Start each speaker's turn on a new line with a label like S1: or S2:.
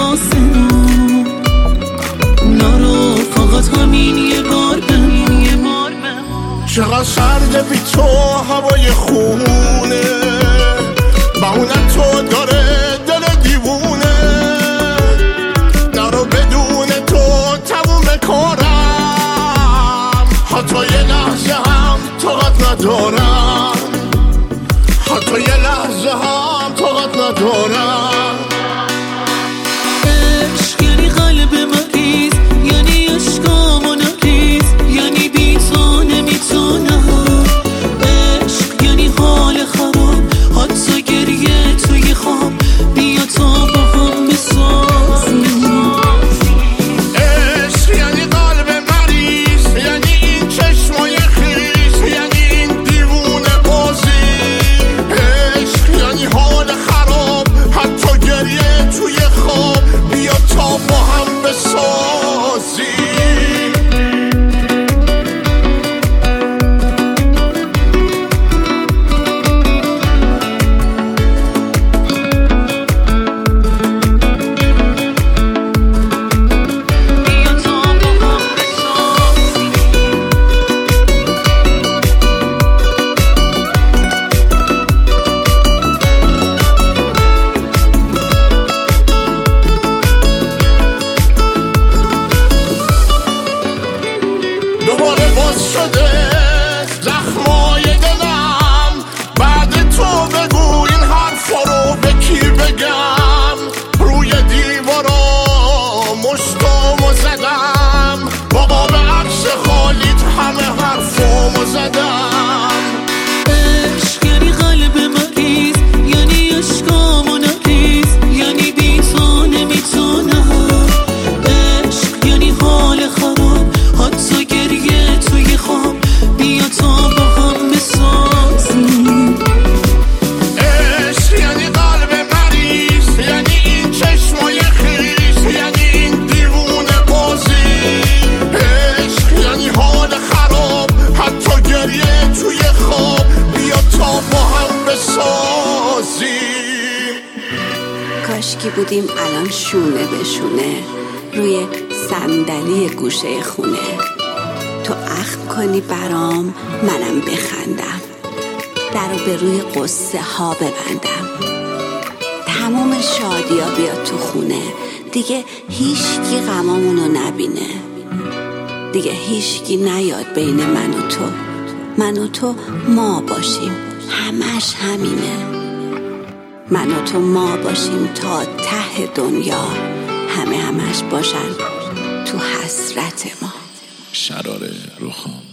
S1: آسمون نارو فقط همین یه بار بمون.
S2: چقدر سرده بی تو هوای خونه بهونه تو داره دل دیوونه نرو بدون تو تموم کارم حتی یه لحظه هم طاقت ندارم حتی یه لحظه هم طاقت ندارم
S1: عشق یعنی قلب مریض یعنی عشقامو نریز یعنی بی تو نمیتونم عشق یعنی حال خراب حتی گریه توی خواب بیا تا با هم بسازیم
S2: عشق یعنی قلب مریض یعنی این چشمای خیس یعنی این دیوونه بازی عشق یعنی حال خراب حتی گریه توی خواب بیا تا با هم بسازیم دوباره باز شده زخمای دلم بعد تو بگو این حرفا رو به کی بگم روی دیوارا مشتامو زدم بابا به عکس خالیت همه حرفامو زدم
S1: عشق یعنی قلب مریض یعنی عشقامو نریز یعنی بی تو نمیتونم عشق یعنی حال خراب حتی گریه توی خواب بیا تا با هم بسازیم
S2: عشق یعنی قلب مریض یعنی این چشمای خیس یعنی این دیوونه بازی عشق یعنی حال خراب حتی گریه توی خواب بیا تا با هم بسازیم
S3: کاشکی بودیم الان شونه به شونه روی صندلی گوشه خونه تو اخم کنی برام منم بخندم درو به روی قصه ها ببندم تمام شادیا بیاد تو خونه دیگه هیچکی غمامونو نبینه دیگه هیچکی نیاد بین من و تو ما باشیم همش همینه من و تو ما باشیم تا ته دنیا همش باشن تو حسرت ما
S4: شرار رخام